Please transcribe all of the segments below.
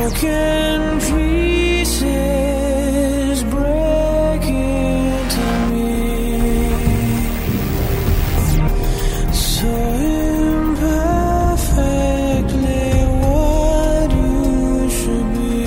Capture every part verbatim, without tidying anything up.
broken pieces break into me, so imperfectly what you should be.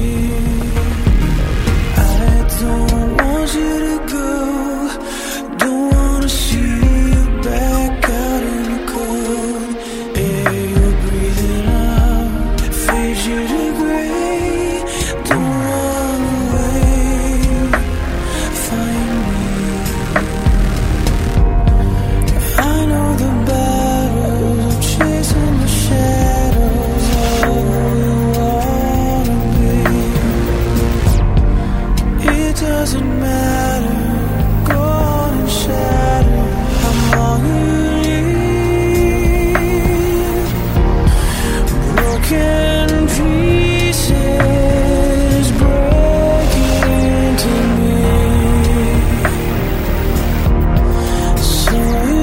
I don't want you to go, don't wanna see you back out in the cold air you're breathing out, fade you to gray, don't run away, find me. I know the battles of chasing the shadows of who you wanna be. It doesn't matter, go on and shatter how long you live. Broken pieces break into me, so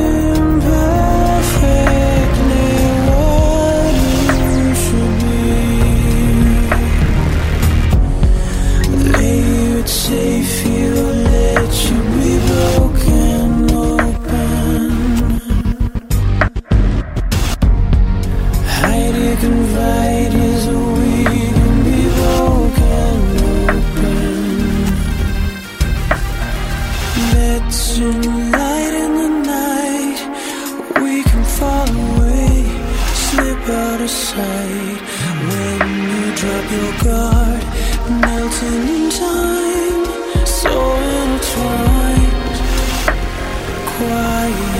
imperfectly what you should be. Lay it safe here, let you be broken open. Hide it, confide is a we can be broken open. Let some light in the night, we can fall away, slip out of sight. When you drop your guard, melting in time, so intertwined, quiet.